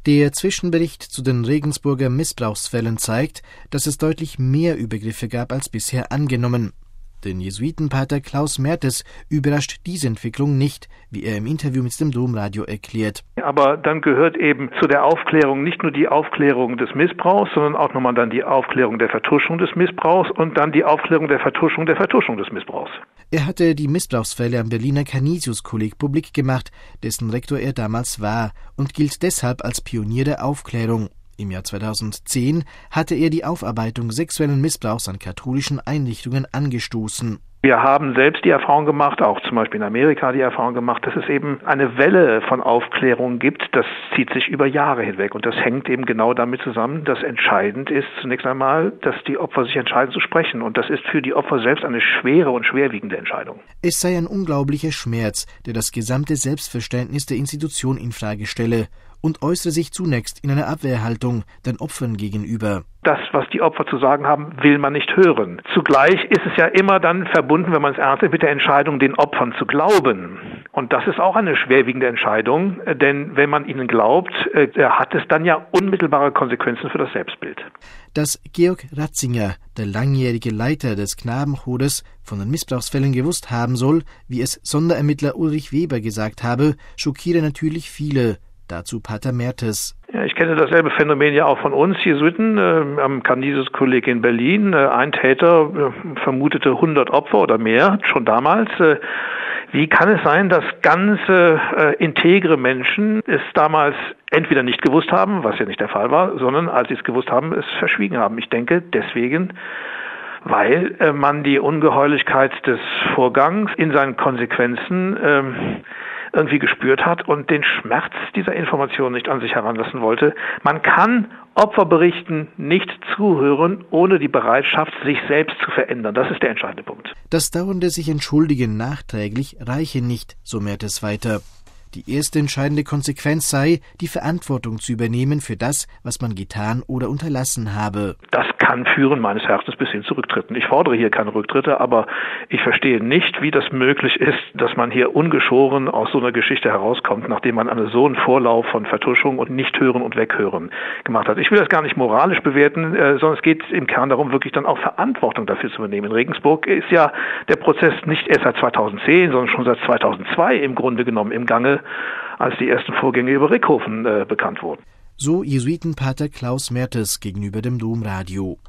Der Zwischenbericht zu den Regensburger Missbrauchsfällen zeigt, dass es deutlich mehr Übergriffe gab als bisher angenommen. Den Jesuitenpater Klaus Mertes überrascht diese Entwicklung nicht, wie er im Interview mit dem Domradio erklärt. Aber dann gehört eben zu der Aufklärung nicht nur die Aufklärung des Missbrauchs, sondern auch nochmal dann die Aufklärung der Vertuschung des Missbrauchs und dann die Aufklärung der Vertuschung des Missbrauchs. Er hatte die Missbrauchsfälle am Berliner Canisius-Kolleg publik gemacht, dessen Rektor er damals war, und gilt deshalb als Pionier der Aufklärung. Im Jahr 2010 hatte er die Aufarbeitung sexuellen Missbrauchs an katholischen Einrichtungen angestoßen. Wir haben selbst die Erfahrung gemacht, auch zum Beispiel in Amerika die Erfahrung gemacht, dass es eben eine Welle von Aufklärung gibt. Das zieht sich über Jahre hinweg und das hängt eben genau damit zusammen, dass entscheidend ist zunächst einmal, dass die Opfer sich entscheiden zu sprechen und das ist für die Opfer selbst eine schwere und schwerwiegende Entscheidung. Es sei ein unglaublicher Schmerz, der das gesamte Selbstverständnis der Institution infrage stelle und äußere sich zunächst in einer Abwehrhaltung den Opfern gegenüber. Das, was die Opfer zu sagen haben, will man nicht hören. Zugleich ist es ja immer dann verbunden, wenn man es ernst nimmt, mit der Entscheidung, den Opfern zu glauben. Und das ist auch eine schwerwiegende Entscheidung, denn wenn man ihnen glaubt, hat es dann ja unmittelbare Konsequenzen für das Selbstbild. Dass Georg Ratzinger, der langjährige Leiter des Knabenchodes, von den Missbrauchsfällen gewusst haben soll, wie es Sonderermittler Ulrich Weber gesagt habe, schockiere natürlich viele. Dazu Pater Mertes. Ja, ich kenne dasselbe Phänomen ja auch von uns Jesuiten am Canisius-Kolleg in Berlin. Ein Täter vermutete 100 Opfer oder mehr, schon damals. Wie kann es sein, dass ganze integre Menschen es damals entweder nicht gewusst haben, was ja nicht der Fall war, sondern als sie es gewusst haben, es verschwiegen haben? Ich denke deswegen, weil man die Ungeheuerlichkeit des Vorgangs in seinen Konsequenzen irgendwie gespürt hat und den Schmerz dieser Information nicht an sich heranlassen wollte. Man kann Opferberichten nicht zuhören, ohne die Bereitschaft, sich selbst zu verändern. Das ist der entscheidende Punkt. Das dauernde sich Entschuldigen nachträglich reiche nicht, so Mertes weiter. Die erste entscheidende Konsequenz sei, die Verantwortung zu übernehmen für das, was man getan oder unterlassen habe. Das kann führen, meines Erachtens, bis hin zu Rücktritten. Ich fordere hier keine Rücktritte, aber ich verstehe nicht, wie das möglich ist, dass man hier ungeschoren aus so einer Geschichte herauskommt, nachdem man so einen Vorlauf von Vertuschung und Nichthören und Weghören gemacht hat. Ich will das gar nicht moralisch bewerten, sondern es geht im Kern darum, wirklich dann auch Verantwortung dafür zu übernehmen. In Regensburg ist ja der Prozess nicht erst seit 2010, sondern schon seit 2002 im Grunde genommen im Gange, als die ersten Vorgänge über Rickhofen bekannt wurden. So Jesuitenpater Klaus Mertes gegenüber dem Domradio.